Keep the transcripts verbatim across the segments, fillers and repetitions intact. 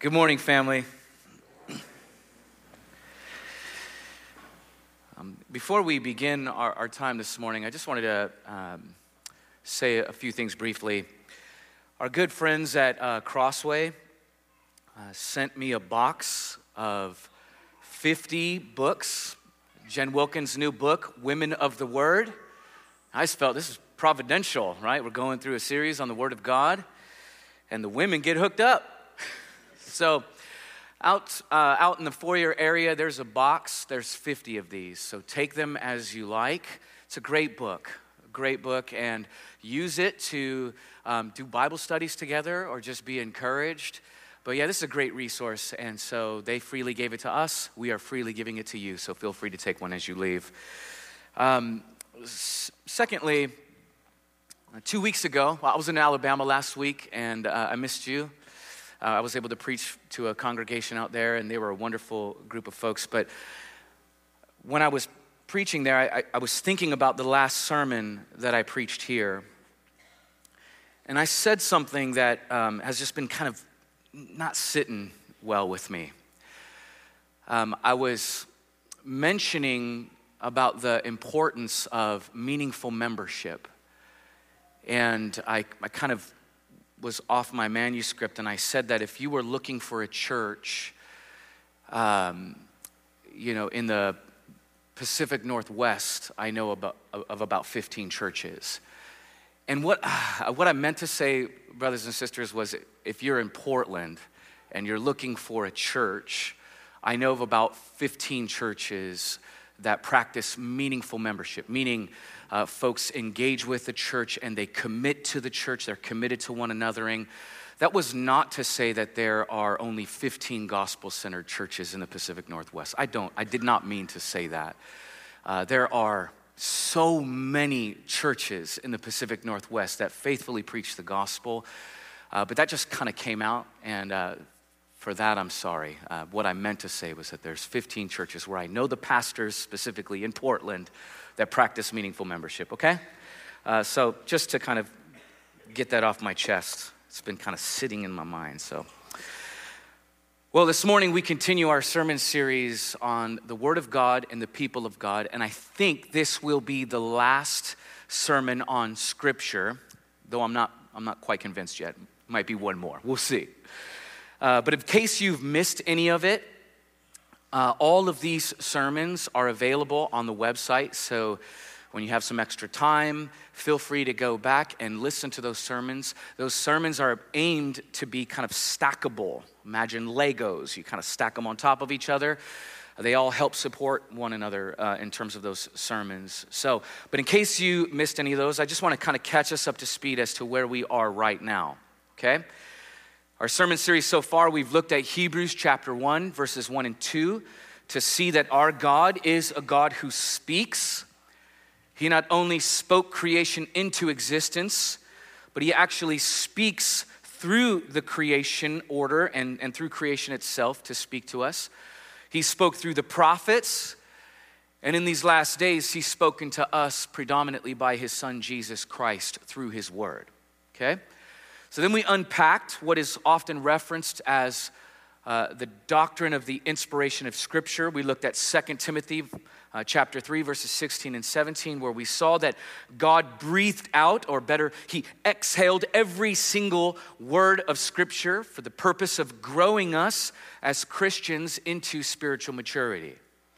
Good morning, family. Um, before we begin our, our time this morning, I just wanted to um, say a few things briefly. Our good friends at uh, Crossway uh, sent me a box of fifty books, Jen Wilkins' new book, Women of the Word. I just felt this is providential, right? We're going through a series on the Word of God, and the women get hooked up. So out uh, out in the foyer area, there's a box. There's fifty of these. So take them as you like. It's a great book, a great book, and use it to um, do Bible studies together or just be encouraged. But yeah, this is a great resource, and so they freely gave it to us. We are freely giving it to you, so feel free to take one as you leave. Um, s- secondly, two weeks ago, well, I was in Alabama last week, and uh, I missed you. Uh, I was able to preach to a congregation out there, and they were a wonderful group of folks. But when I was preaching there, I, I was thinking about the last sermon that I preached here. And I said something that um, has just been kind of not sitting well with me. Um, I was mentioning about the importance of meaningful membership. And I, I kind of was off my manuscript, and I said that if you were looking for a church, um, you know, in the Pacific Northwest, I know about, of about fifteen churches. And what uh, what I meant to say, brothers and sisters, was if you're in Portland and you're looking for a church, I know of about fifteen churches that practice meaningful membership, meaning uh, folks engage with the church and they commit to the church, they're committed to one anothering. That was not to say that there are only fifteen gospel-centered churches in the Pacific Northwest. I don't, I did not mean to say that. Uh, there are so many churches in the Pacific Northwest that faithfully preach the gospel, uh, but that just kind of came out, and uh, for that, I'm sorry. Uh, what I meant to say was that there's fifteen churches where I know the pastors, specifically in Portland, that practice meaningful membership, okay? Uh, so just to kind of get that off my chest, it's been kind of sitting in my mind, so. Well, this morning we continue our sermon series on the Word of God and the people of God, and I think this will be the last sermon on Scripture, though I'm not, I'm not quite convinced yet. Might be one more, we'll see. Uh, but in case you've missed any of it, uh, all of these sermons are available on the website. So when you have some extra time, feel free to go back and listen to those sermons. Those sermons are aimed to be kind of stackable. Imagine Legos. You kind of stack them on top of each other. They all help support one another uh, in terms of those sermons. So, but in case you missed any of those, I just want to kind of catch us up to speed as to where we are right now, okay? Our sermon series so far, we've looked at Hebrews chapter one, verses one and two, to see that our God is a God who speaks. He not only spoke creation into existence, but he actually speaks through the creation order and, and through creation itself to speak to us. He spoke through the prophets, and in these last days, he's spoken to us predominantly by his son, Jesus Christ, through his word, okay? So then we unpacked what is often referenced as uh, the doctrine of the inspiration of Scripture. We looked at Second Timothy uh, chapter three, verses sixteen and seventeen, where we saw that God breathed out, or better, he exhaled every single word of Scripture for the purpose of growing us as Christians into spiritual maturity.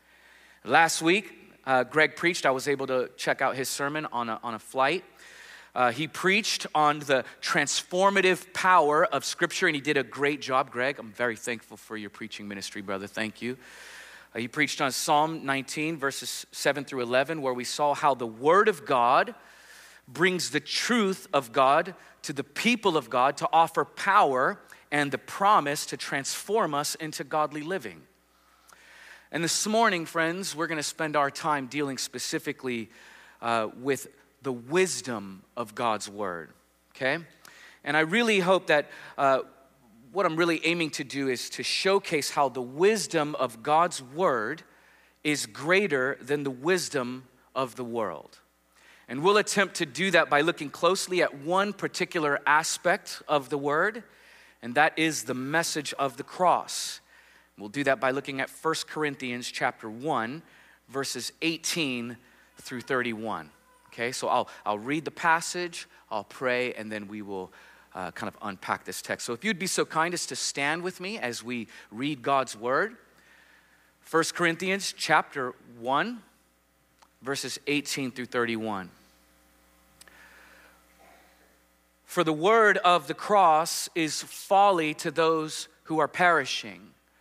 Last week, uh, Greg preached. I was able to check out his sermon on a, on a flight. Uh, he preached on the transformative power of Scripture, and he did a great job, Greg. I'm very thankful for your preaching ministry, brother. Thank you. Uh, he preached on Psalm nineteen, verses seven through eleven, where we saw how the Word of God brings the truth of God to the people of God to offer power and the promise to transform us into godly living. And this morning, friends, we're going to spend our time dealing specifically uh, with the wisdom of God's word, okay? And I really hope that uh, what I'm really aiming to do is to showcase how the wisdom of God's word is greater than the wisdom of the world. And we'll attempt to do that by looking closely at one particular aspect of the word, and that is the message of the cross. We'll do that by looking at First Corinthians chapter one, verses eighteen through thirty-one. Okay, so I'll, I'll read the passage, I'll pray, and then we will uh, kind of unpack this text. So if you'd be so kind as to stand with me as we read God's word. First Corinthians chapter one, verses eighteen through thirty-one. For the word of the cross is folly to those who are perishing.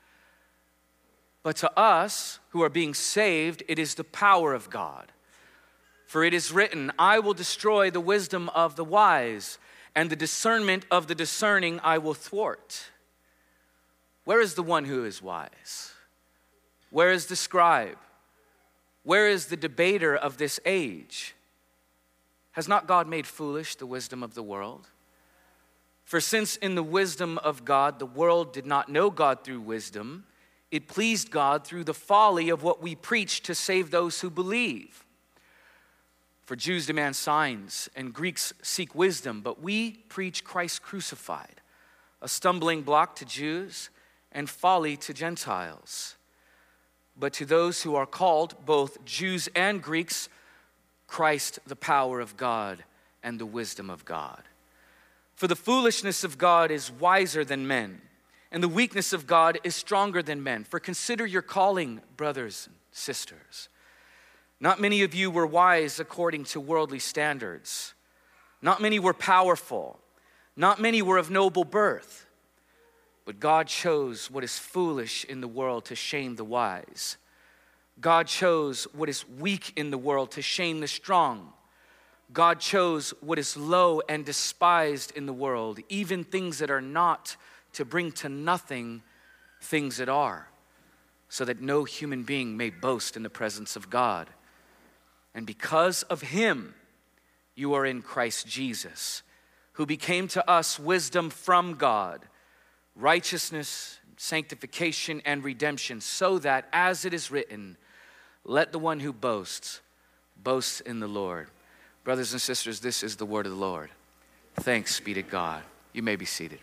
But to us who are being saved, it is the power of God. For it is written, I will destroy the wisdom of the wise, and the discernment of the discerning I will thwart. Where is the one who is wise? Where is the scribe? Where is the debater of this age? Has not God made foolish the wisdom of the world? For since in the wisdom of God, the world did not know God through wisdom, it pleased God through the folly of what we preach to save those who believe. For Jews demand signs and Greeks seek wisdom, but we preach Christ crucified, a stumbling block to Jews and folly to Gentiles. But to those who are called, both Jews and Greeks, Christ, the power of God and the wisdom of God. For the foolishness of God is wiser than men, and the weakness of God is stronger than men. For consider your calling, brothers and sisters. Not many of you were wise according to worldly standards. Not many were powerful. Not many were of noble birth. But God chose what is foolish in the world to shame the wise. God chose what is weak in the world to shame the strong. God chose what is low and despised in the world, even things that are not, to bring to nothing things that are, so that no human being may boast in the presence of God. And because of him, you are in Christ Jesus, who became to us wisdom from God, righteousness, sanctification, and redemption, so that, as it is written, let the one who boasts, boast in the Lord. Brothers and sisters, this is the word of the Lord. Thanks be to God. You may be seated.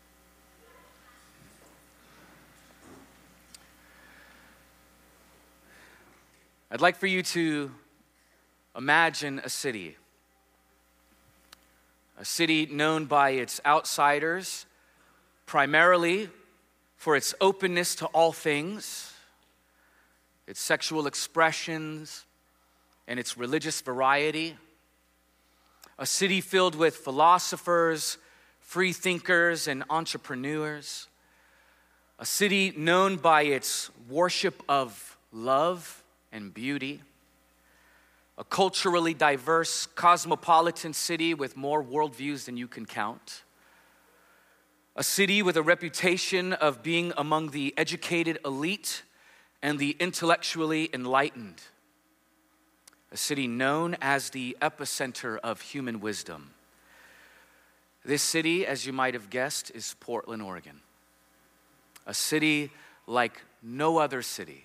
I'd like for you to imagine a city. A city known by its outsiders, primarily for its openness to all things, its sexual expressions, and its religious variety. A city filled with philosophers, free thinkers, and entrepreneurs. A city known by its worship of love and beauty. A culturally diverse, cosmopolitan city with more worldviews than you can count. A city with a reputation of being among the educated elite and the intellectually enlightened. A city known as the epicenter of human wisdom. This city, as you might have guessed, is Portland, Oregon. A city like no other city,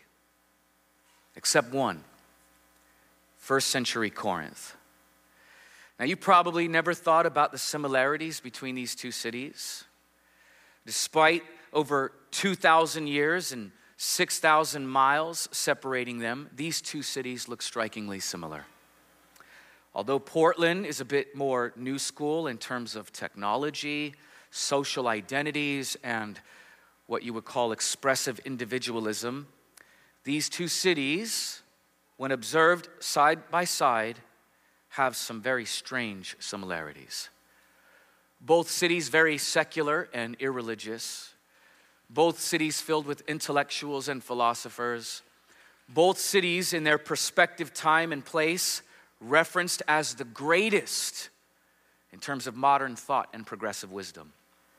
except one, first century Corinth. Now, you probably never thought about the similarities between these two cities. Despite over two thousand years and six thousand miles separating them, these two cities look strikingly similar. Although Portland is a bit more new school in terms of technology, social identities, and what you would call expressive individualism, these two cities, when observed side by side, have some very strange similarities. Both cities very secular and irreligious. Both cities filled with intellectuals and philosophers. Both cities in their respective time and place referenced as the greatest in terms of modern thought and progressive wisdom.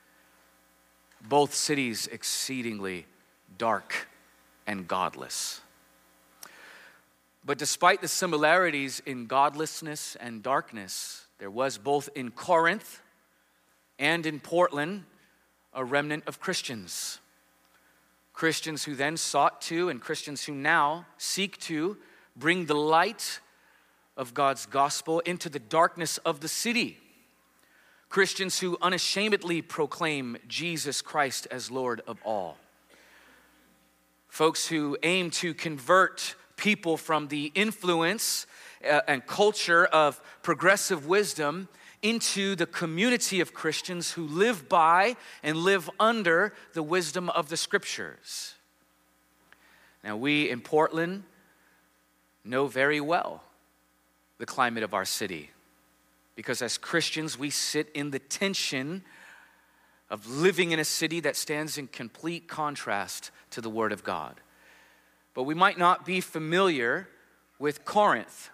Both cities exceedingly dark and godless. But despite the similarities in godlessness and darkness, there was both in Corinth and in Portland a remnant of Christians. Christians who then sought to, and Christians who now seek to, bring the light of God's gospel into the darkness of the city. Christians who unashamedly proclaim Jesus Christ as Lord of all. Folks who aim to convert people from the influence uh, and culture of progressive wisdom into the community of Christians who live by and live under the wisdom of the Scriptures. Now, we in Portland know very well the climate of our city, because as Christians, we sit in the tension of living in a city that stands in complete contrast to the Word of God. But we might not be familiar with Corinth,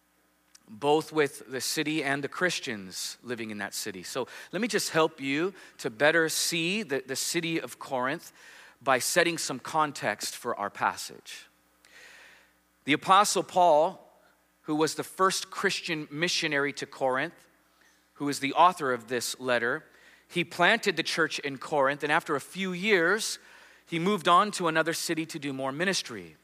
both with the city and the Christians living in that city. So let me just help you to better see the, the city of Corinth by setting some context for our passage. The Apostle Paul, who was the first Christian missionary to Corinth, who is the author of this letter, he planted the church in Corinth, and after a few years, he moved on to another city to do more ministry.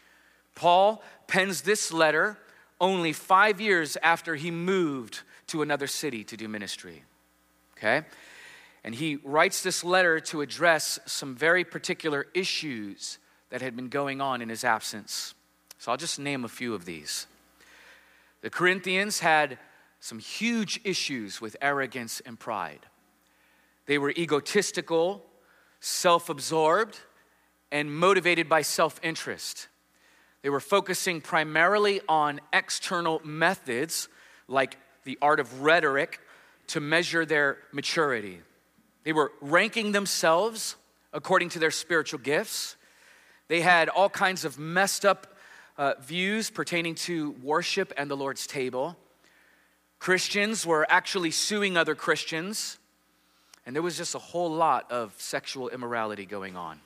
Paul pens this letter only five years after he moved to another city to do ministry, okay? And he writes this letter to address some very particular issues that had been going on in his absence. So I'll just name a few of these. The Corinthians had some huge issues with arrogance and pride. They were egotistical, self-absorbed, and motivated by self-interest. They were focusing primarily on external methods like the art of rhetoric to measure their maturity. They were ranking themselves according to their spiritual gifts. They had all kinds of messed up uh, views pertaining to worship and the Lord's table. Christians were actually suing other Christians, and there was just a whole lot of sexual immorality going on.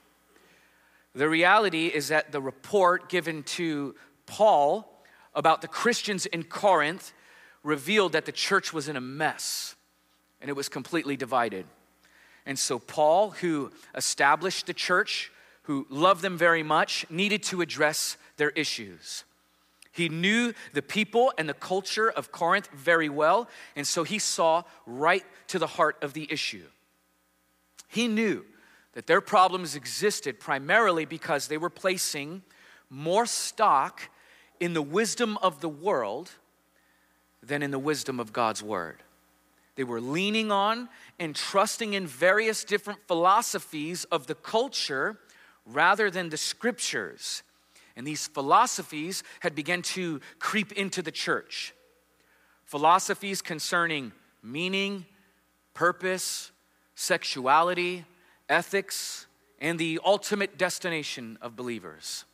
The reality is that the report given to Paul about the Christians in Corinth revealed that the church was in a mess, and it was completely divided. And so Paul, who established the church, who loved them very much, needed to address their issues. He knew the people and the culture of Corinth very well, and so he saw right to the heart of the issue. He knew that their problems existed primarily because they were placing more stock in the wisdom of the world than in the wisdom of God's word. They were leaning on and trusting in various different philosophies of the culture rather than the scriptures. And these philosophies had begun to creep into the church. Philosophies concerning meaning, purpose, sexuality, ethics, and the ultimate destination of believers.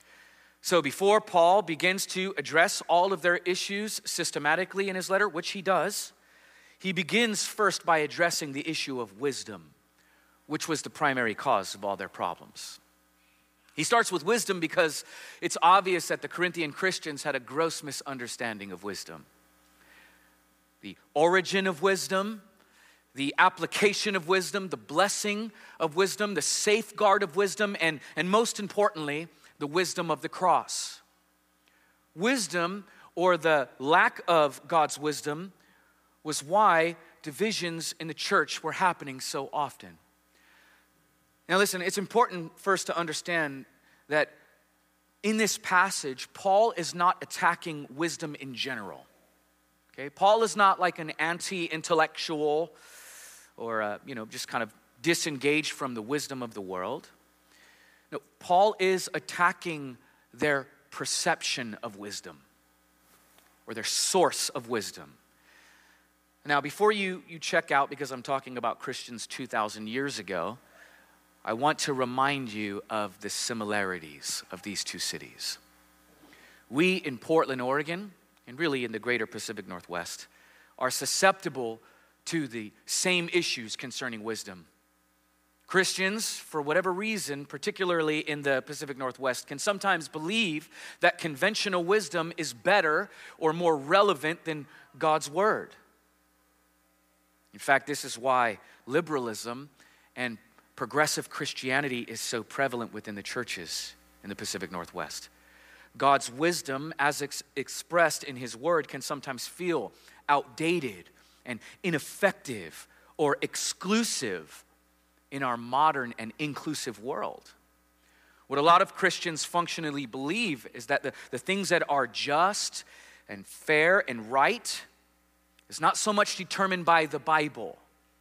So before Paul begins to address all of their issues systematically in his letter, which he does, he begins first by addressing the issue of wisdom, which was the primary cause of all their problems. He starts with wisdom because it's obvious that the Corinthian Christians had a gross misunderstanding of wisdom. The origin of wisdom, the application of wisdom, the blessing of wisdom, the safeguard of wisdom, and, and most importantly, the wisdom of the cross. Wisdom, or the lack of God's wisdom, was why divisions in the church were happening so often. Now listen, it's important first to understand that in this passage, Paul is not attacking wisdom in general. Okay, Paul is not like an anti-intellectual or, uh, you know, just kind of disengaged from the wisdom of the world. No, Paul is attacking their perception of wisdom or their source of wisdom. Now, before you, you check out, because I'm talking about Christians two thousand years ago, I want to remind you of the similarities of these two cities. We in Portland, Oregon, and really in the greater Pacific Northwest, are susceptible to the same issues concerning wisdom. Christians, for whatever reason, particularly in the Pacific Northwest, can sometimes believe that conventional wisdom is better or more relevant than God's word. In fact, this is why liberalism and progressive Christianity is so prevalent within the churches in the Pacific Northwest. God's wisdom, as ex- expressed in his word, can sometimes feel outdated and ineffective or exclusive in our modern and inclusive world. What a lot of Christians functionally believe is that the, the things that are just and fair and right is not so much determined by the Bible,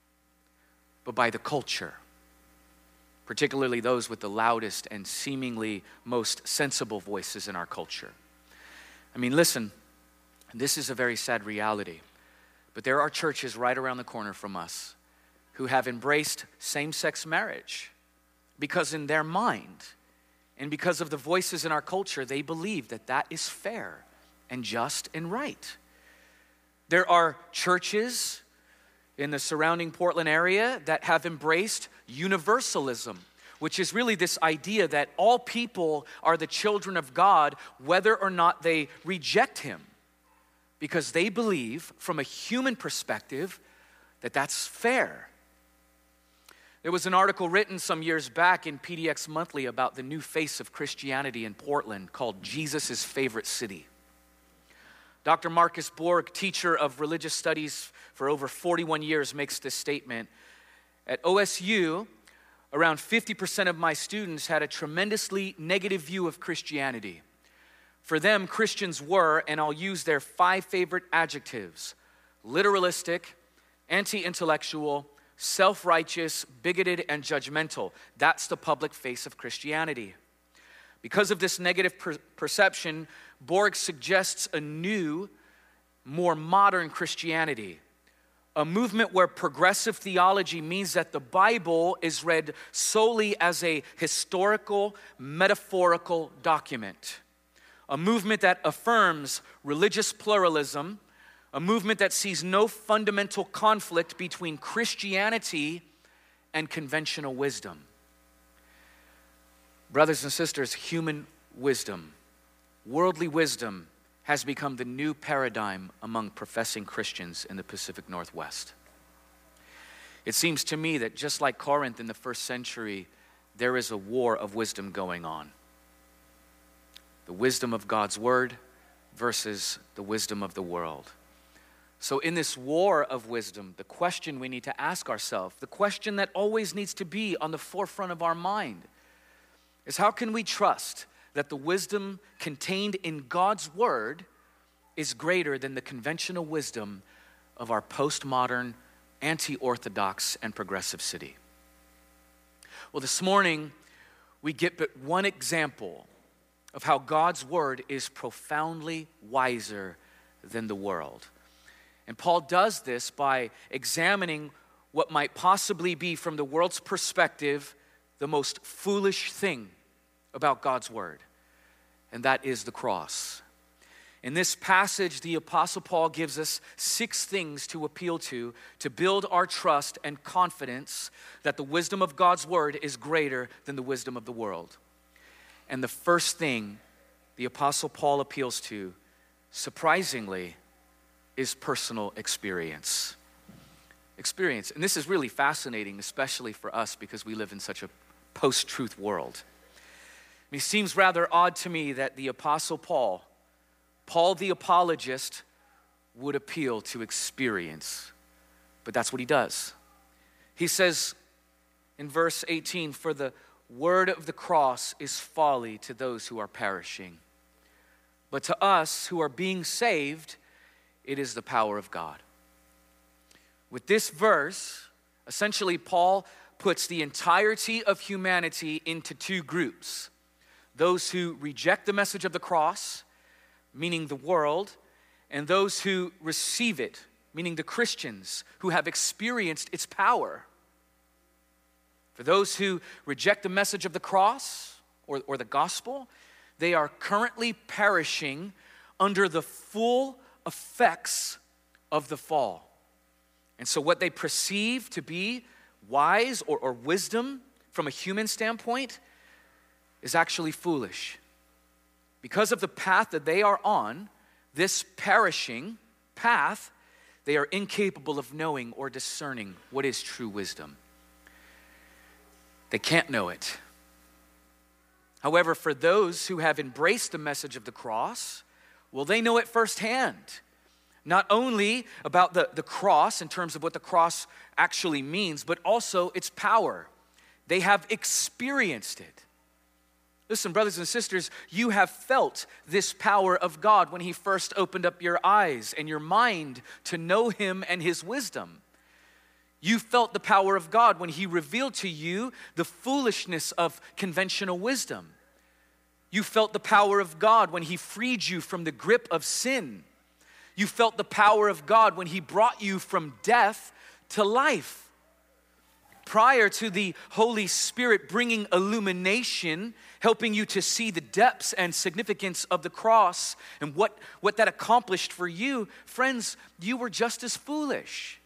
but by the culture, particularly those with the loudest and seemingly most sensible voices in our culture. I mean, listen, this is a very sad reality, but there are churches right around the corner from us who have embraced same-sex marriage because in their mind and because of the voices in our culture, they believe that that is fair and just and right. There are churches in the surrounding Portland area that have embraced universalism, which is really this idea that all people are the children of God, whether or not they reject him, because they believe from a human perspective that that's fair. There was an article written some years back in P D X Monthly about the new face of Christianity in Portland called Jesus' Favorite City. Doctor Marcus Borg, teacher of religious studies for over forty-one years, makes this statement. At O S U, around fifty percent of my students had a tremendously negative view of Christianity. For them, Christians were, and I'll use their five favorite adjectives: literalistic, anti-intellectual, self-righteous, bigoted, and judgmental. That's the public face of Christianity. Because of this negative per- perception, Borg suggests a new, more modern Christianity, a movement where progressive theology means that the Bible is read solely as a historical, metaphorical document, a movement that affirms religious pluralism, a movement that sees no fundamental conflict between Christianity and conventional wisdom. Brothers and sisters, human wisdom, worldly wisdom has become the new paradigm among professing Christians in the Pacific Northwest. It seems to me that just like Corinth in the first century, there is a war of wisdom going on. The wisdom of God's word versus the wisdom of the world. So in this war of wisdom, the question we need to ask ourselves, the question that always needs to be on the forefront of our mind, is how can we trust that the wisdom contained in God's word is greater than the conventional wisdom of our postmodern, anti-orthodox, and progressive city? Well, this morning, we get but one example of how God's word is profoundly wiser than the world. And Paul does this by examining what might possibly be, from the world's perspective, the most foolish thing about God's word, and that is the cross. In this passage, the Apostle Paul gives us six things to appeal to to build our trust and confidence that the wisdom of God's word is greater than the wisdom of the world. And the first thing the Apostle Paul appeals to, surprisingly, is personal experience. Experience. And this is really fascinating, especially for us because we live in such a post-truth world. It seems rather odd to me that the Apostle Paul, Paul the apologist, would appeal to experience. But that's what he does. He says in verse eighteen, "For the word of the cross is folly to those who are perishing. But to us who are being saved, it is the power of God." With this verse, essentially Paul puts the entirety of humanity into two groups. Those who reject the message of the cross, meaning the world, and those who receive it, meaning the Christians who have experienced its power. For those who reject the message of the cross or, or the gospel, they are currently perishing under the full effects of the fall. And so what they perceive to be wise or, or wisdom from a human standpoint is actually foolish. Because of the path that they are on, this perishing path, they are incapable of knowing or discerning what is true wisdom. They can't know it. However, for those who have embraced the message of the cross, well, they know it firsthand. Not only about the, the cross in terms of what the cross actually means, but also its power. They have experienced it. Listen, brothers and sisters, you have felt this power of God when he first opened up your eyes and your mind to know him and his wisdom. You felt the power of God when he revealed to you the foolishness of conventional wisdom. You felt the power of God when he freed you from the grip of sin. You felt the power of God when he brought you from death to life. Prior to the Holy Spirit bringing illumination, helping you to see the depths and significance of the cross and what, what that accomplished for you, friends, you were just as foolish.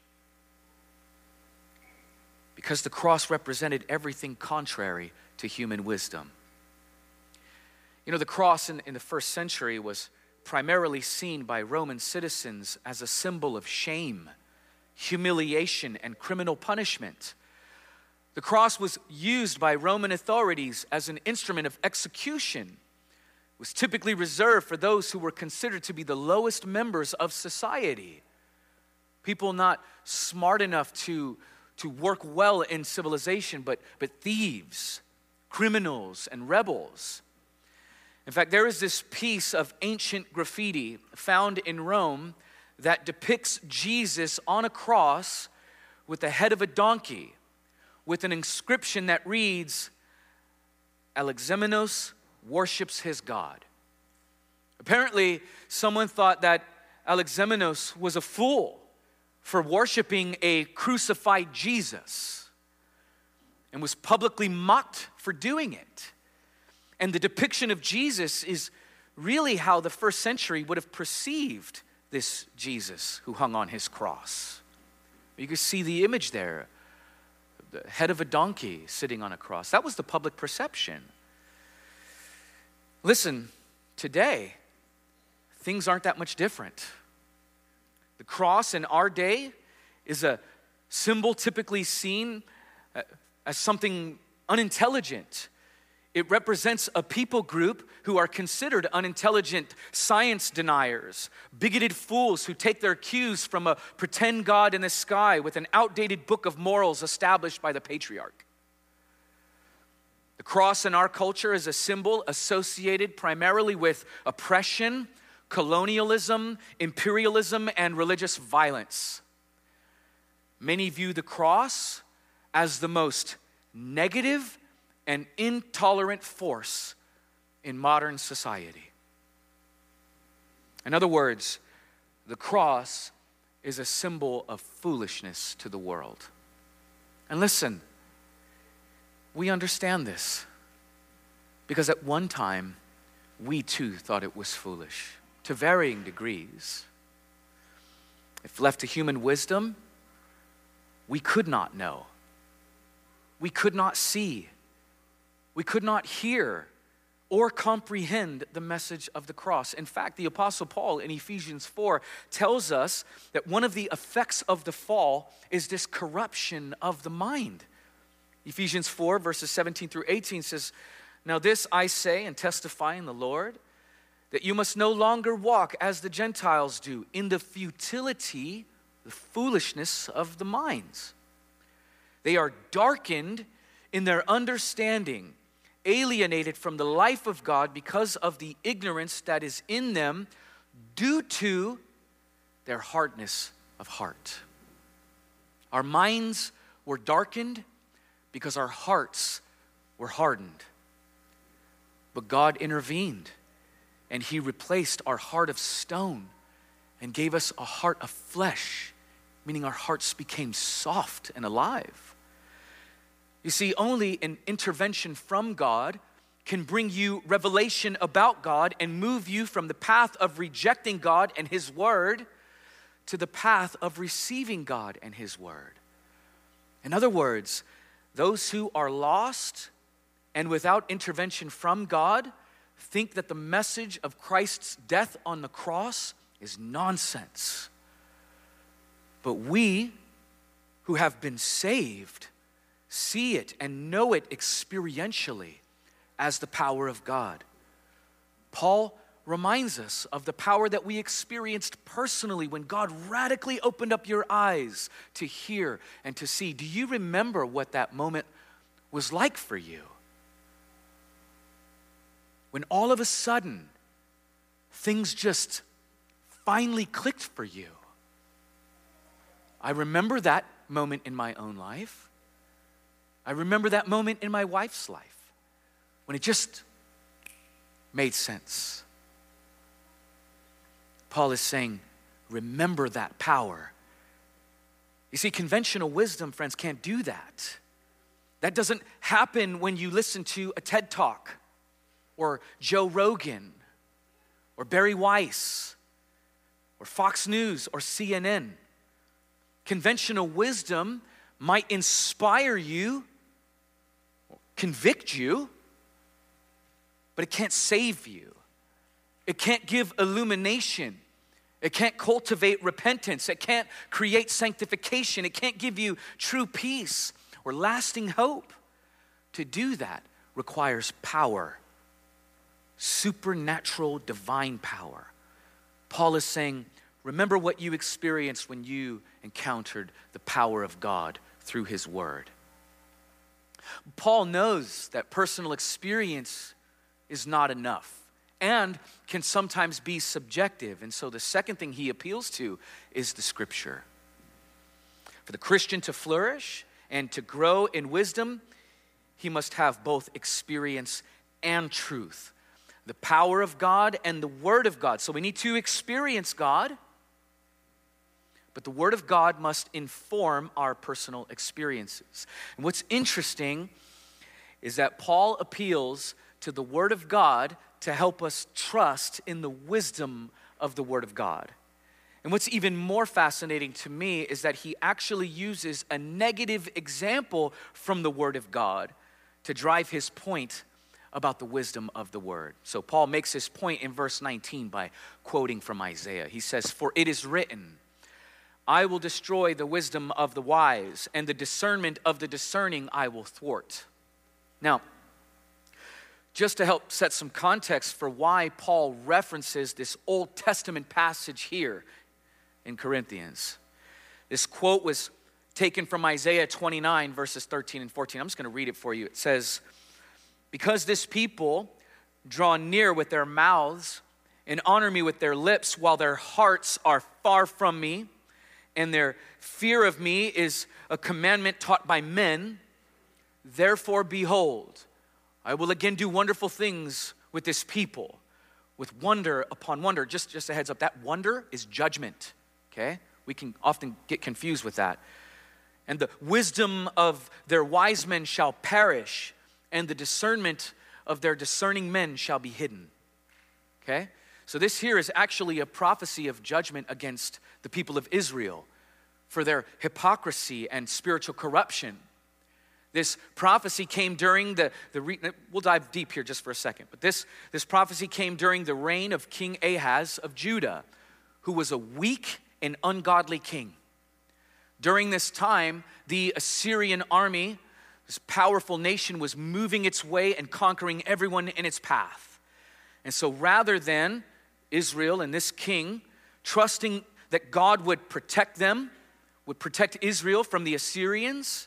Because the cross represented everything contrary to human wisdom. You know, the cross in, in the first century was primarily seen by Roman citizens as a symbol of shame, humiliation, and criminal punishment. The cross was used by Roman authorities as an instrument of execution. It was typically reserved for those who were considered to be the lowest members of society. People not smart enough to, to work well in civilization, but, but thieves, criminals, and rebels. In fact, there is this piece of ancient graffiti found in Rome that depicts Jesus on a cross with the head of a donkey, with an inscription that reads, Alexamenos worships his God. Apparently, someone thought that Alexamenos was a fool for worshiping a crucified Jesus and was publicly mocked for doing it. And the depiction of Jesus is really how the first century would have perceived this Jesus who hung on his cross. You can see the image there, the head of a donkey sitting on a cross. That was the public perception. Listen, today, things aren't that much different. The cross in our day is a symbol typically seen as something unintelligent. It represents a people group who are considered unintelligent science deniers, bigoted fools who take their cues from a pretend God in the sky with an outdated book of morals established by the patriarch. The cross in our culture is a symbol associated primarily with oppression, colonialism, imperialism, and religious violence. Many view the cross as the most negative an intolerant force in modern society. In other words, the cross is a symbol of foolishness to the world. And listen, we understand this because at one time, we too thought it was foolish to varying degrees. If left to human wisdom, we could not know. We could not see. We could not hear or comprehend the message of the cross. In fact, the Apostle Paul in Ephesians four tells us that one of the effects of the fall is this corruption of the mind. Ephesians four, verses seventeen through eighteen says, Now this I say and testify in the Lord, that you must no longer walk as the Gentiles do, in the futility, the foolishness of the minds. They are darkened in their understanding, alienated from the life of God because of the ignorance that is in them due to their hardness of heart. Our minds were darkened because our hearts were hardened. But God intervened and he replaced our heart of stone and gave us a heart of flesh, meaning our hearts became soft and alive. You see, only an intervention from God can bring you revelation about God and move you from the path of rejecting God and his word to the path of receiving God and his word. In other words, those who are lost and without intervention from God think that the message of Christ's death on the cross is nonsense. But we who have been saved see it and know it experientially as the power of God. Paul reminds us of the power that we experienced personally when God radically opened up your eyes to hear and to see. Do you remember what that moment was like for you? When all of a sudden, things just finally clicked for you. I remember that moment in my own life. I remember that moment in my wife's life when it just made sense. Paul is saying, remember that power. You see, conventional wisdom, friends, can't do that. That doesn't happen when you listen to a TED Talk or Joe Rogan or Barry Weiss or Fox News or C N N. Conventional wisdom might inspire you, convict you, but it can't save you. It can't give illumination. It can't cultivate repentance. It can't create sanctification. It can't give you true peace or lasting hope. To do that requires power, supernatural, divine power. Paul is saying, remember what you experienced when you encountered the power of God through his word. Paul knows that personal experience is not enough and can sometimes be subjective. And so the second thing he appeals to is the scripture. For the Christian to flourish and to grow in wisdom, he must have both experience and truth. The power of God and the word of God. So we need to experience God, but the word of God must inform our personal experiences. And what's interesting is that Paul appeals to the word of God to help us trust in the wisdom of the word of God. And what's even more fascinating to me is that he actually uses a negative example from the word of God to drive his point about the wisdom of the word. So Paul makes his point in verse nineteen by quoting from Isaiah. He says, "For it is written, I will destroy the wisdom of the wise, and the discernment of the discerning I will thwart." Now, just to help set some context for why Paul references this Old Testament passage here in Corinthians. This quote was taken from Isaiah twenty-nine, verses thirteen and fourteen. I'm just going to read it for you. It says, "Because this people draw near with their mouths and honor me with their lips, while their hearts are far from me, and their fear of me is a commandment taught by men, therefore behold, I will again do wonderful things with this people, with wonder upon wonder." Just, just a heads up, that wonder is judgment, okay? We can often get confused with that. "And the wisdom of their wise men shall perish, and the discernment of their discerning men shall be hidden." Okay? So this here is actually a prophecy of judgment against the people of Israel for their hypocrisy and spiritual corruption. This prophecy came during the, the re, we'll dive deep here just for a second, but this, this prophecy came during the reign of King Ahaz of Judah, who was a weak and ungodly king. During this time, the Assyrian army, this powerful nation, was moving its way and conquering everyone in its path. And so rather than Israel and this king trusting that God would protect them, would protect Israel from the Assyrians,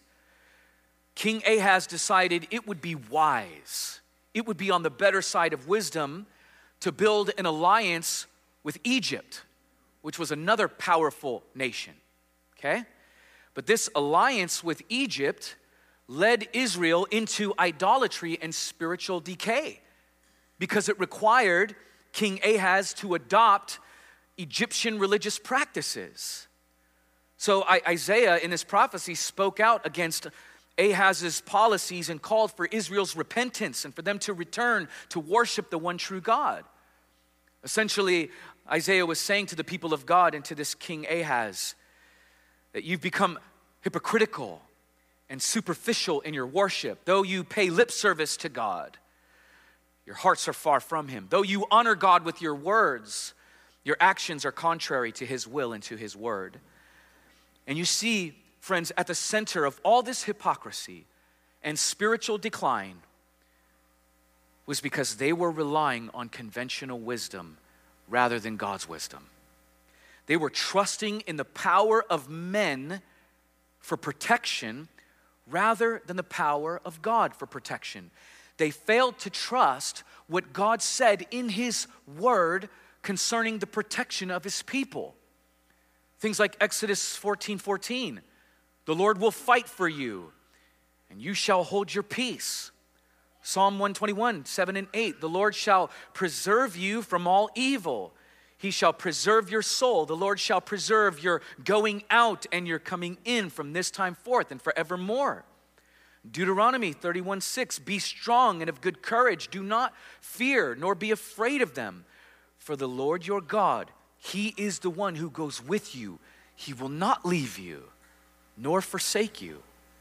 King Ahaz decided it would be wise, it would be on the better side of wisdom to build an alliance with Egypt, which was another powerful nation, okay? But this alliance with Egypt led Israel into idolatry and spiritual decay because it required King Ahaz to adopt Egyptian religious practices. So Isaiah in his prophecy spoke out against Ahaz's policies and called for Israel's repentance and for them to return to worship the one true God. Essentially, Isaiah was saying to the people of God and to this King Ahaz that you've become hypocritical and superficial in your worship. Though you pay lip service to God, your hearts are far from him. Though you honor God with your words, your actions are contrary to his will and to his word. And you see, friends, at the center of all this hypocrisy and spiritual decline, was because they were relying on conventional wisdom rather than God's wisdom. They were trusting in the power of men for protection rather than the power of God for protection. They failed to trust what God said in His Word concerning the protection of His people. Things like Exodus fourteen fourteen. The Lord will fight for you, and you shall hold your peace. Psalm one twenty-one, seven and eight. The Lord shall preserve you from all evil. He shall preserve your soul. The Lord shall preserve your going out and your coming in from this time forth and forevermore. Deuteronomy thirty-one six. Be strong and of good courage. Do not fear nor be afraid of them. For the Lord your God, He is the one who goes with you. He will not leave you nor forsake you.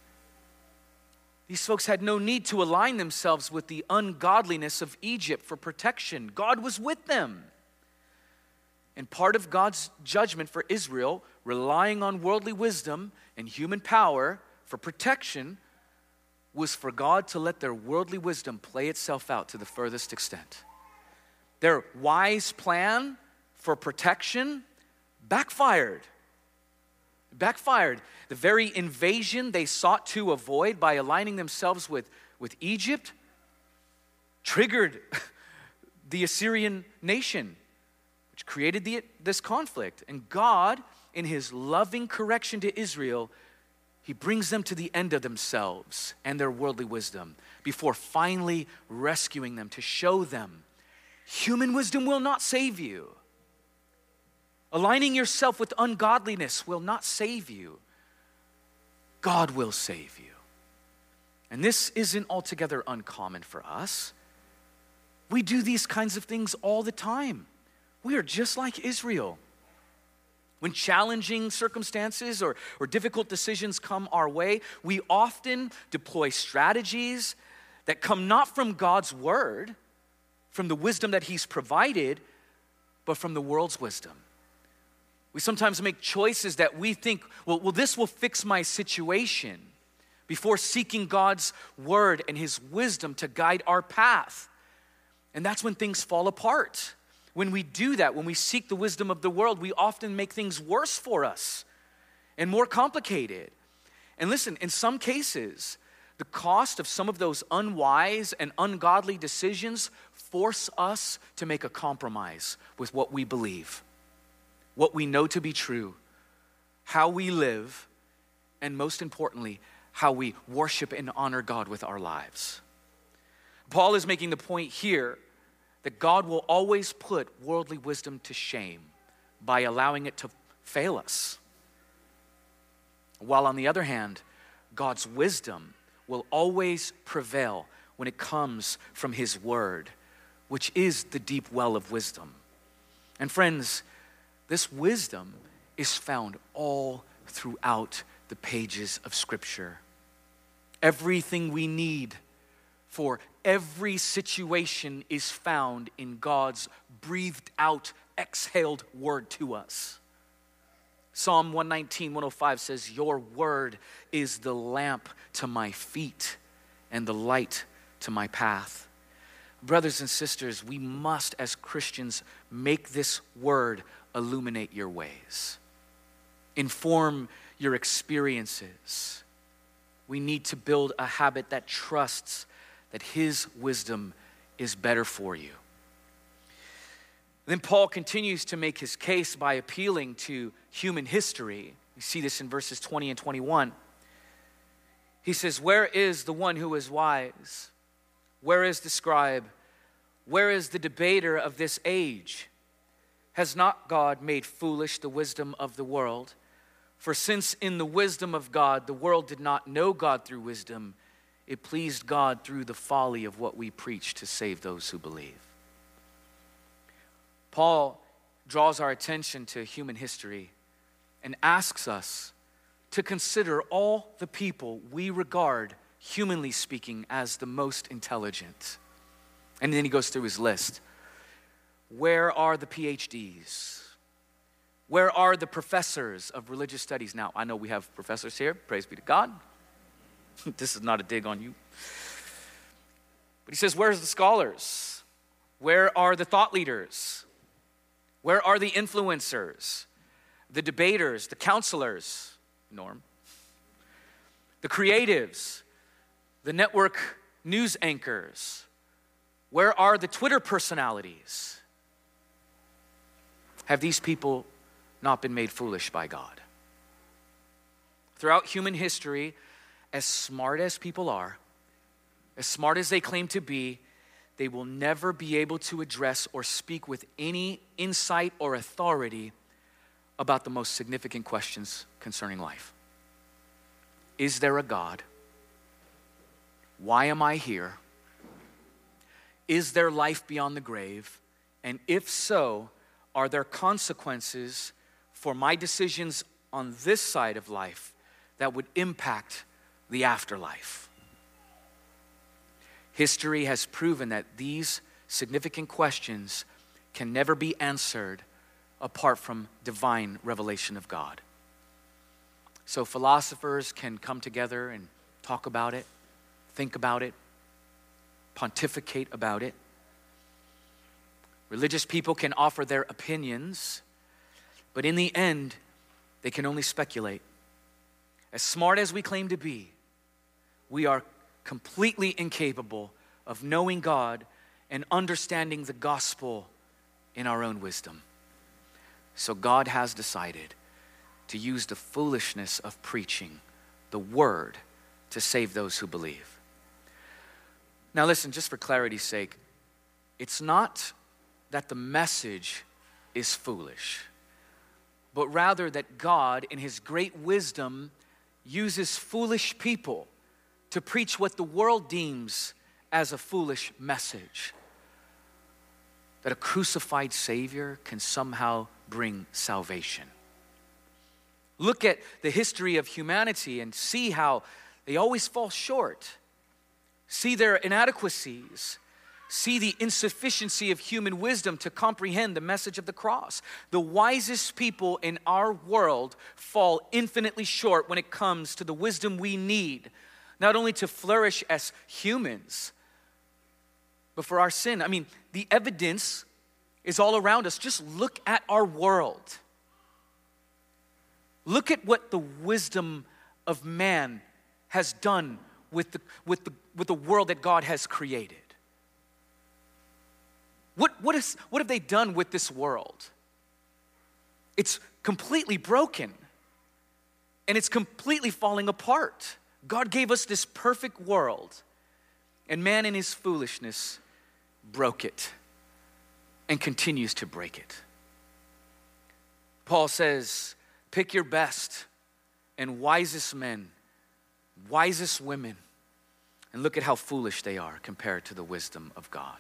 These folks had no need to align themselves with the ungodliness of Egypt for protection. God was with them. And part of God's judgment for Israel, relying on worldly wisdom and human power for protection, was for God to let their worldly wisdom play itself out to the furthest extent. Their wise plan for protection backfired. Backfired. The very invasion they sought to avoid by aligning themselves with, with Egypt triggered the Assyrian nation, which created the, this conflict. And God, in His loving correction to Israel, He brings them to the end of themselves and their worldly wisdom before finally rescuing them to show them human wisdom will not save you. Aligning yourself with ungodliness will not save you. God will save you. And this isn't altogether uncommon for us. We do these kinds of things all the time. We are just like Israel. When challenging circumstances or, or difficult decisions come our way, we often deploy strategies that come not from God's word, from the wisdom that He's provided, but from the world's wisdom. We sometimes make choices that we think, well, well, this will fix my situation, before seeking God's word and His wisdom to guide our path. And that's when things fall apart. When we do that, when we seek the wisdom of the world, we often make things worse for us and more complicated. And listen, in some cases, the cost of some of those unwise and ungodly decisions force us to make a compromise with what we believe, what we know to be true, how we live, and most importantly, how we worship and honor God with our lives. Paul is making the point here that God will always put worldly wisdom to shame by allowing it to fail us. While on the other hand, God's wisdom will always prevail when it comes from His word, which is the deep well of wisdom. And friends, this wisdom is found all throughout the pages of Scripture. Everything we need for every situation is found in God's breathed out, exhaled word to us. Psalm one nineteen, one oh five says, your word is the lamp to my feet and the light to my path. Brothers and sisters, we must, as Christians, make this word illuminate your ways, inform your experiences. We need to build a habit that trusts that His wisdom is better for you. Then Paul continues to make his case by appealing to human history. We see this in verses twenty and twenty-one. He says, where is the one who is wise? Where is the scribe? Where is the debater of this age? Has not God made foolish the wisdom of the world? For since in the wisdom of God, the world did not know God through wisdom, it pleased God through the folly of what we preach to save those who believe. Paul draws our attention to human history and asks us to consider all the people we regard, humanly speaking, as the most intelligent. And then he goes through his list. Where are the P H Ds? Where are the professors of religious studies? Now, I know we have professors here. Praise be to God. This is not a dig on you. But he says, where's the scholars? Where are the thought leaders? Where are the influencers, the debaters, the counselors, Norm, the creatives, the network news anchors? Where are the Twitter personalities? Have these people not been made foolish by God? Throughout human history, as smart as people are, as smart as they claim to be, they will never be able to address or speak with any insight or authority about the most significant questions concerning life. Is there a God? Why am I here? Is there life beyond the grave? And if so, are there consequences for my decisions on this side of life that would impact the afterlife? History has proven that these significant questions can never be answered apart from divine revelation of God. So philosophers can come together and talk about it, think about it, pontificate about it. Religious people can offer their opinions, but in the end, they can only speculate. As smart as we claim to be, we are completely incapable of knowing God and understanding the gospel in our own wisdom. So God has decided to use the foolishness of preaching the word to save those who believe. Now listen, just for clarity's sake, it's not that the message is foolish, but rather that God, in his great wisdom, uses foolish people to preach what the world deems as a foolish message. That a crucified Savior can somehow bring salvation. Look at the history of humanity and see how they always fall short. See their inadequacies. See the insufficiency of human wisdom to comprehend the message of the cross. The wisest people in our world fall infinitely short when it comes to the wisdom we need, not only to flourish as humans, but for our sin. I mean, the evidence is all around us. Just look at our world. Look at what the wisdom of man has done with the, with the, with the world that God has created. What, what, is, what have they done with this world? It's completely broken, and it's completely falling apart. God gave us this perfect world, and man in his foolishness broke it and continues to break it. Paul says, pick your best and wisest men, wisest women, and look at how foolish they are compared to the wisdom of God.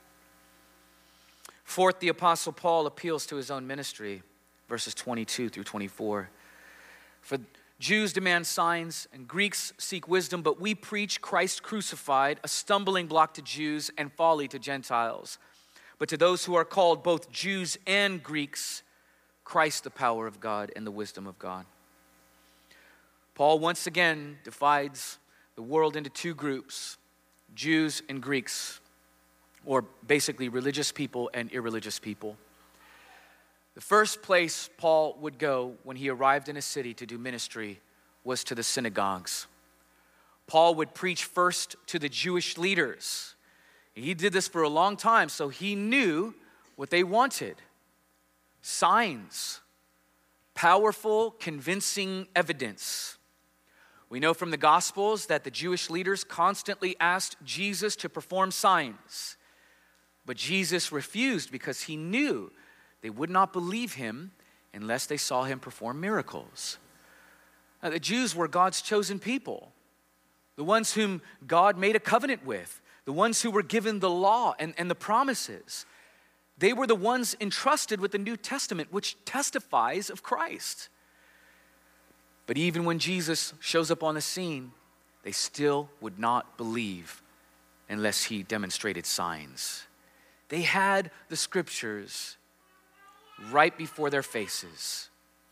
Fourth, the Apostle Paul appeals to his own ministry, verses twenty-two through twenty-four. For Jews demand signs and Greeks seek wisdom, but we preach Christ crucified, a stumbling block to Jews and folly to Gentiles. But to those who are called, both Jews and Greeks, Christ the power of God and the wisdom of God. Paul once again divides the world into two groups, Jews and Greeks, or basically religious people and irreligious people. The first place Paul would go when he arrived in a city to do ministry was to the synagogues. Paul would preach first to the Jewish leaders. He did this for a long time, so he knew what they wanted. Signs, powerful, convincing evidence. We know from the Gospels that the Jewish leaders constantly asked Jesus to perform signs. But Jesus refused because he knew they would not believe him unless they saw him perform miracles. Now, the Jews were God's chosen people, the ones whom God made a covenant with, the ones who were given the law and, and the promises. They were the ones entrusted with the New Testament, which testifies of Christ. But even when Jesus shows up on the scene, they still would not believe unless he demonstrated signs. They had the scriptures right before their faces.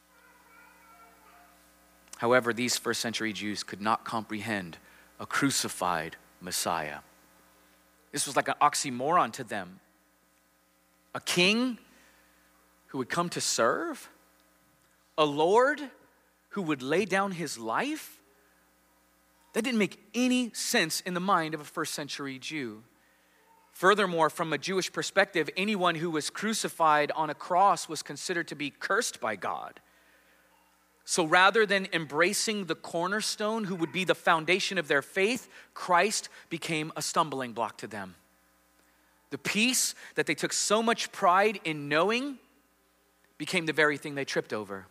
However, these first century Jews could not comprehend a crucified Messiah. This was like an oxymoron to them. A king who would come to serve? A Lord who would lay down his life? That didn't make any sense in the mind of a first century Jew. Furthermore, from a Jewish perspective, anyone who was crucified on a cross was considered to be cursed by God. So rather than embracing the cornerstone who would be the foundation of their faith, Christ became a stumbling block to them. The peace that they took so much pride in knowing became the very thing they tripped over.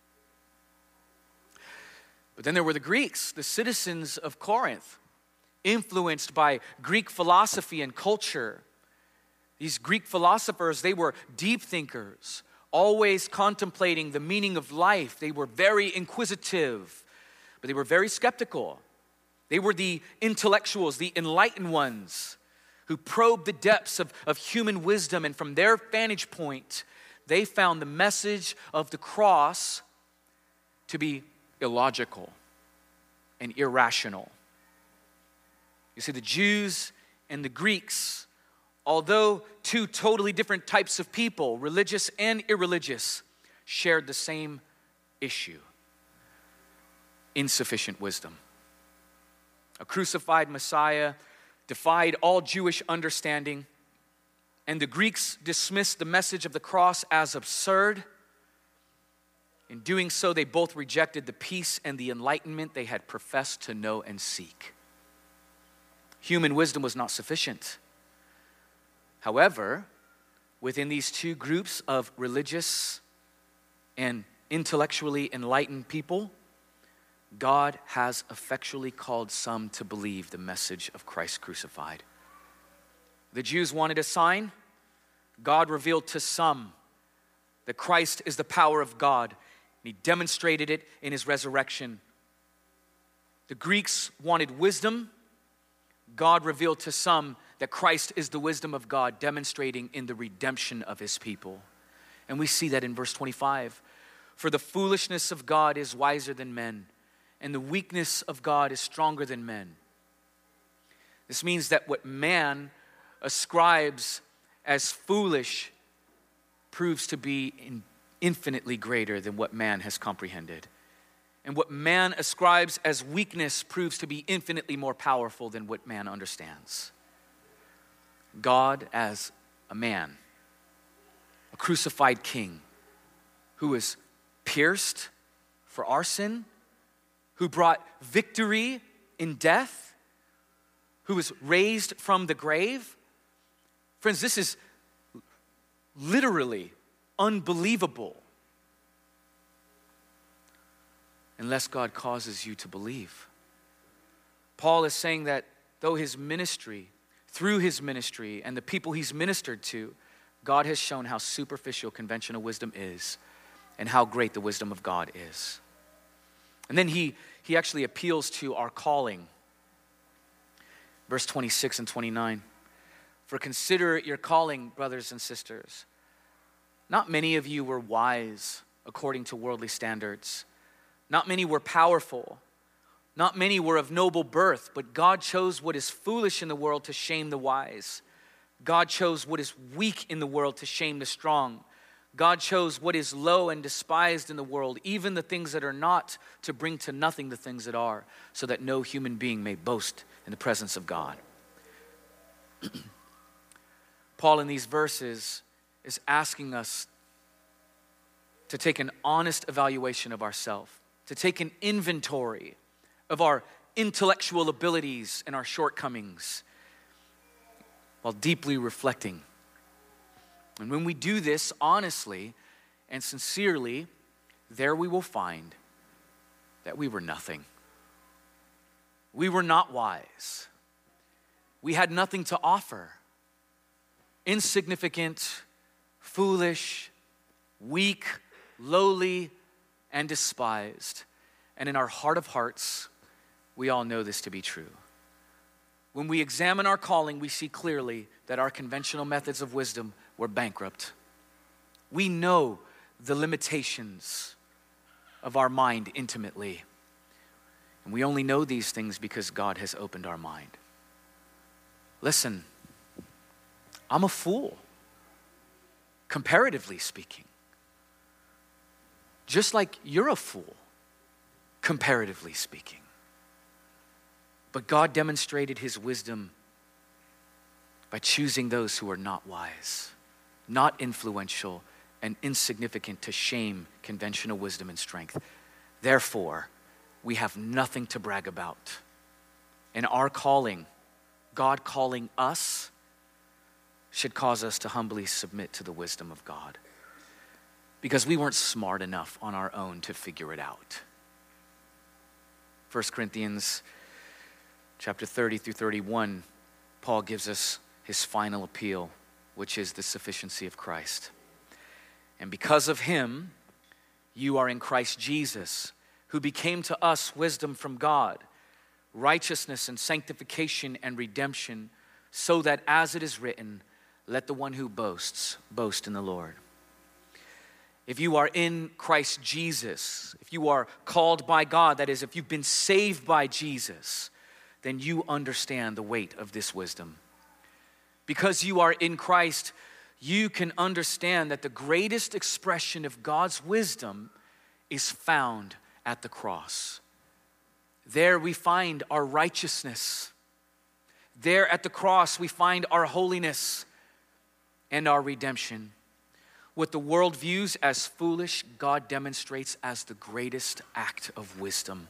But then there were the Greeks, the citizens of Corinth, influenced by Greek philosophy and culture. These Greek philosophers, they were deep thinkers, always contemplating the meaning of life. They were very inquisitive, but they were very skeptical. They were the intellectuals, the enlightened ones who probed the depths of, of human wisdom, and from their vantage point, they found the message of the cross to be illogical and irrational. You see, the Jews and the Greeks, although two totally different types of people, religious and irreligious, shared the same issue: insufficient wisdom. A crucified Messiah defied all Jewish understanding, and the Greeks dismissed the message of the cross as absurd. In doing so, they both rejected the peace and the enlightenment they had professed to know and seek. Human wisdom was not sufficient. However, within these two groups of religious and intellectually enlightened people, God has effectually called some to believe the message of Christ crucified. The Jews wanted a sign. God revealed to some that Christ is the power of God, and he demonstrated it in his resurrection. The Greeks wanted wisdom. God revealed to some that Christ is the wisdom of God, demonstrating in the redemption of his people. And we see that in verse twenty-five. For the foolishness of God is wiser than men, and the weakness of God is stronger than men. This means that what man ascribes as foolish proves to be infinitely greater than what man has comprehended. And what man ascribes as weakness proves to be infinitely more powerful than what man understands. God as a man, a crucified king, who was pierced for our sin, who brought victory in death, who was raised from the grave. Friends, this is literally unbelievable unless God causes you to believe. Paul is saying that though his ministry, through his ministry and the people he's ministered to, God has shown how superficial conventional wisdom is and how great the wisdom of God is. And then he, he actually appeals to our calling. Verse twenty-six and twenty-nine. For consider your calling, brothers and sisters. Not many of you were wise according to worldly standards. Not many were powerful. Not many were of noble birth, but God chose what is foolish in the world to shame the wise. God chose what is weak in the world to shame the strong. God chose what is low and despised in the world, even the things that are not, to bring to nothing the things that are, so that no human being may boast in the presence of God. Paul in these verses is asking us to take an honest evaluation of ourselves, to take an inventory of our intellectual abilities and our shortcomings, while deeply reflecting. And when we do this honestly and sincerely, there we will find that we were nothing. We were not wise. We had nothing to offer. Insignificant, foolish, weak, lowly, and despised. And in our heart of hearts, we all know this to be true. When we examine our calling, we see clearly that our conventional methods of wisdom were bankrupt. We know the limitations of our mind intimately. And we only know these things because God has opened our mind. Listen, I'm a fool, comparatively speaking. Just like you're a fool, comparatively speaking. But God demonstrated his wisdom by choosing those who are not wise, not influential, and insignificant to shame conventional wisdom and strength. Therefore, we have nothing to brag about. And our calling, God calling us, should cause us to humbly submit to the wisdom of God. Because we weren't smart enough on our own to figure it out. First Corinthians chapter thirty through thirty-one, Paul gives us his final appeal, which is the sufficiency of Christ. And because of him, you are in Christ Jesus, who became to us wisdom from God, righteousness and sanctification and redemption, so that as it is written, let the one who boasts, boast in the Lord. If you are in Christ Jesus, if you are called by God, that is, if you've been saved by Jesus, then you understand the weight of this wisdom. Because you are in Christ, you can understand that the greatest expression of God's wisdom is found at the cross. There we find our righteousness. There at the cross we find our holiness and our redemption. What the world views as foolish, God demonstrates as the greatest act of wisdom.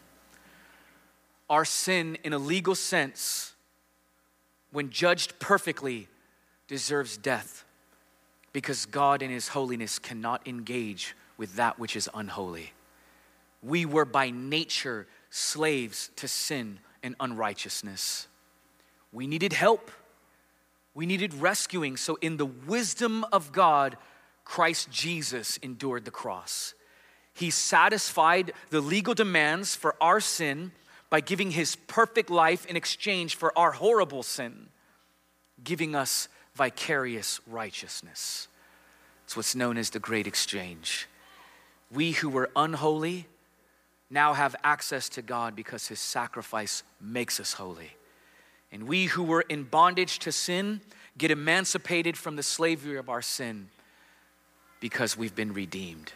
Our sin, in a legal sense, when judged perfectly, deserves death, because God in his holiness cannot engage with that which is unholy. We were by nature slaves to sin and unrighteousness. We needed help. We needed rescuing. So in the wisdom of God, Christ Jesus endured the cross. He satisfied the legal demands for our sin by giving his perfect life in exchange for our horrible sin, giving us vicarious righteousness. It's what's known as the great exchange. We who were unholy now have access to God because his sacrifice makes us holy. And we who were in bondage to sin get emancipated from the slavery of our sin because we've been redeemed.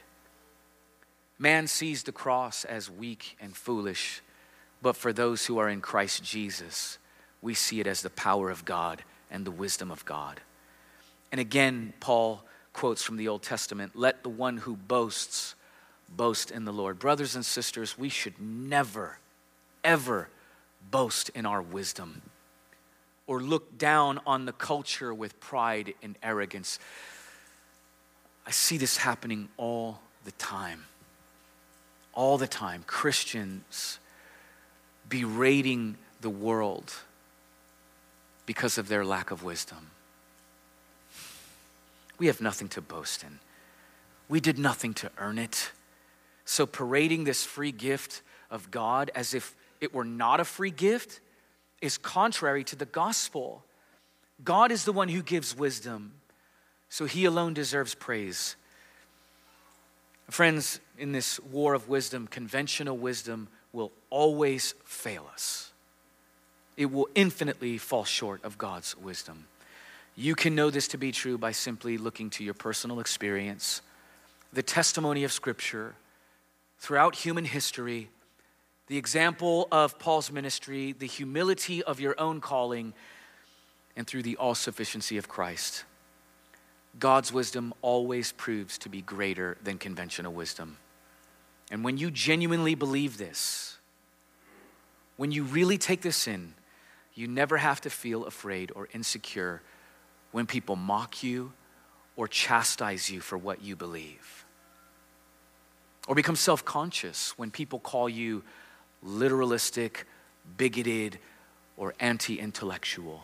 Man sees the cross as weak and foolish, but for those who are in Christ Jesus, we see it as the power of God and the wisdom of God. And again, Paul quotes from the Old Testament, let the one who boasts, boast in the Lord. Brothers and sisters, we should never, ever boast in our wisdom or look down on the culture with pride and arrogance. I see this happening all the time. All the time. Christians berating the world because of their lack of wisdom. We have nothing to boast in. We did nothing to earn it. So parading this free gift of God as if it were not a free gift is contrary to the gospel. God is the one who gives wisdom, so he alone deserves praise. Friends, in this war of wisdom, conventional wisdom will always fail us. It will infinitely fall short of God's wisdom. You can know this to be true by simply looking to your personal experience, the testimony of Scripture, throughout human history, the example of Paul's ministry, the humility of your own calling, and through the all-sufficiency of Christ. God's wisdom always proves to be greater than conventional wisdom. And when you genuinely believe this, when you really take this in, you never have to feel afraid or insecure when people mock you or chastise you for what you believe. Or become self-conscious when people call you literalistic, bigoted, or anti-intellectual.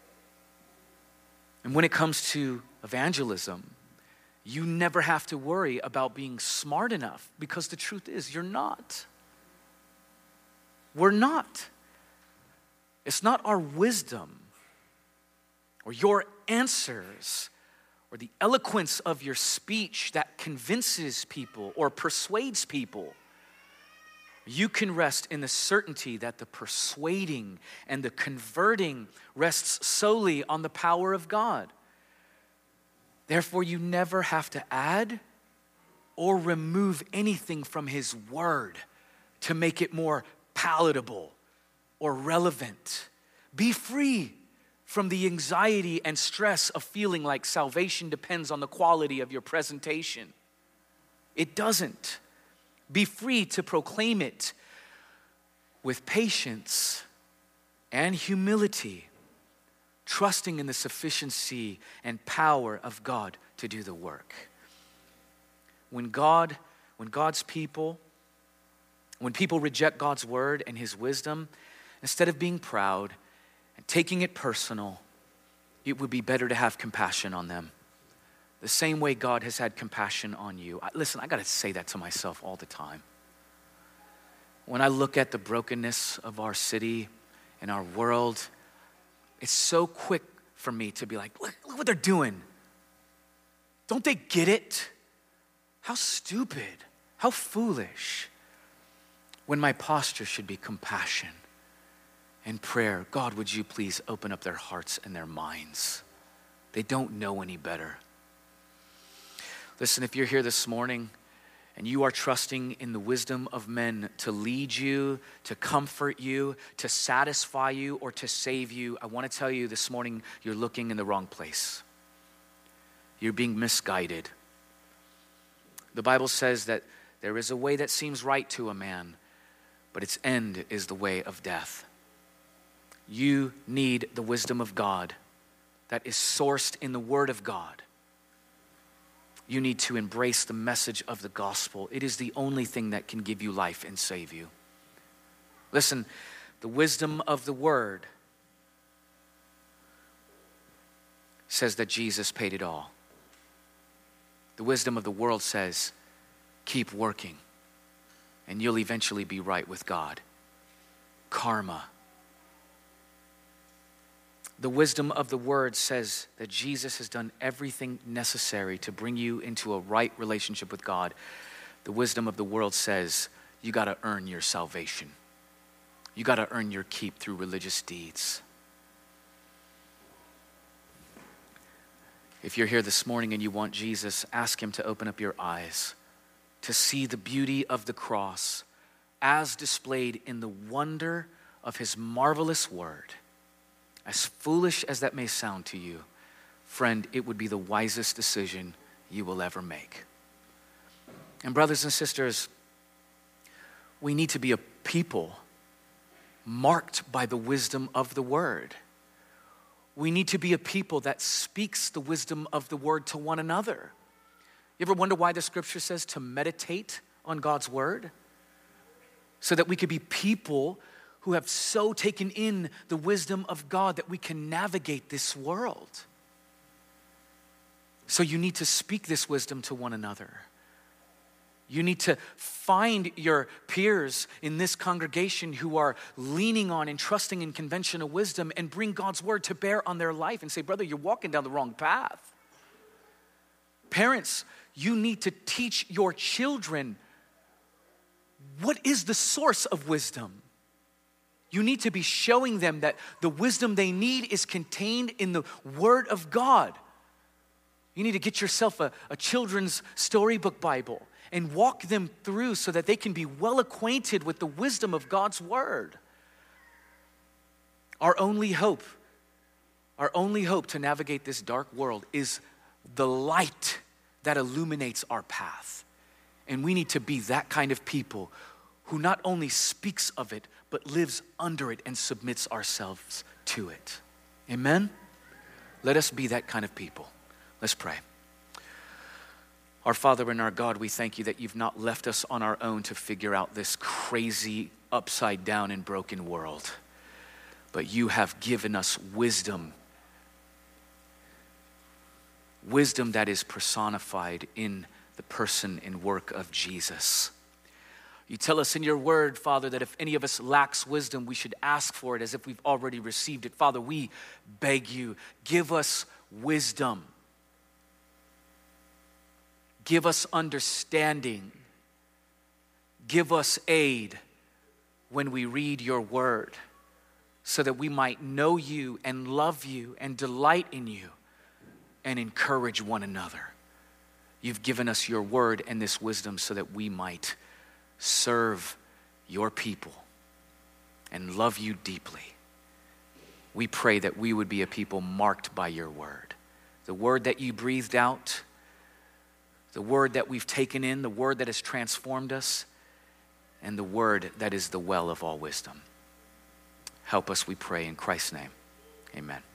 And when it comes to evangelism, you never have to worry about being smart enough, because the truth is, you're not. We're not. It's not our wisdom or your answers or the eloquence of your speech that convinces people or persuades people. You can rest in the certainty that the persuading and the converting rests solely on the power of God. Therefore, you never have to add or remove anything from his word to make it more palatable or relevant. Be free from the anxiety and stress of feeling like salvation depends on the quality of your presentation. It doesn't. Be free to proclaim it with patience and humility, trusting in the sufficiency and power of God to do the work. When God, when God's people, when people reject God's word and his wisdom, instead of being proud and taking it personal, it would be better to have compassion on them. The same way God has had compassion on you. I, listen, I gotta say that to myself all the time. When I look at the brokenness of our city and our world, it's so quick for me to be like, look, look what they're doing. Don't they get it? How stupid, how foolish. When my posture should be compassion and prayer. God, would you please open up their hearts and their minds? They don't know any better. Listen, if you're here this morning and you are trusting in the wisdom of men to lead you, to comfort you, to satisfy you, or to save you, I want to tell you this morning, you're looking in the wrong place. You're being misguided. The Bible says that there is a way that seems right to a man, but its end is the way of death. You need the wisdom of God that is sourced in the Word of God. You need to embrace the message of the gospel. It is the only thing that can give you life and save you. Listen, the wisdom of the Word says that Jesus paid it all. The wisdom of the world says, keep working, and you'll eventually be right with God. Karma. The wisdom of the word says that Jesus has done everything necessary to bring you into a right relationship with God. The wisdom of the world says you got to earn your salvation. You got to earn your keep through religious deeds. If you're here this morning and you want Jesus, ask him to open up your eyes to see the beauty of the cross as displayed in the wonder of his marvelous word. As foolish as that may sound to you, friend, it would be the wisest decision you will ever make. And brothers and sisters, we need to be a people marked by the wisdom of the word. We need to be a people that speaks the wisdom of the word to one another. You ever wonder why the scripture says to meditate on God's word? So that we could be people who have so taken in the wisdom of God that we can navigate this world. So you need to speak this wisdom to one another. You need to find your peers in this congregation who are leaning on and trusting in conventional wisdom and bring God's word to bear on their life and say, brother, you're walking down the wrong path. Parents, you need to teach your children what is the source of wisdom. You need to be showing them that the wisdom they need is contained in the Word of God. You need to get yourself a, a children's storybook Bible and walk them through so that they can be well acquainted with the wisdom of God's Word. Our only hope, our only hope to navigate this dark world is the light that illuminates our path. And we need to be that kind of people who not only speaks of it, but lives under it and submits ourselves to it. Amen? Let us be that kind of people. Let's pray. Our Father and our God, we thank you that you've not left us on our own to figure out this crazy, upside down and broken world, but you have given us wisdom. Wisdom that is personified in the person and work of Jesus. You tell us in your word, Father, that if any of us lacks wisdom, we should ask for it as if we've already received it. Father, we beg you, give us wisdom. Give us understanding. Give us aid when we read your word so that we might know you and love you and delight in you and encourage one another. You've given us your word and this wisdom so that we might serve your people and love you deeply. We pray that we would be a people marked by your word. The word that you breathed out, the word that we've taken in, the word that has transformed us, and the word that is the well of all wisdom. Help us, we pray, in Christ's name. Amen.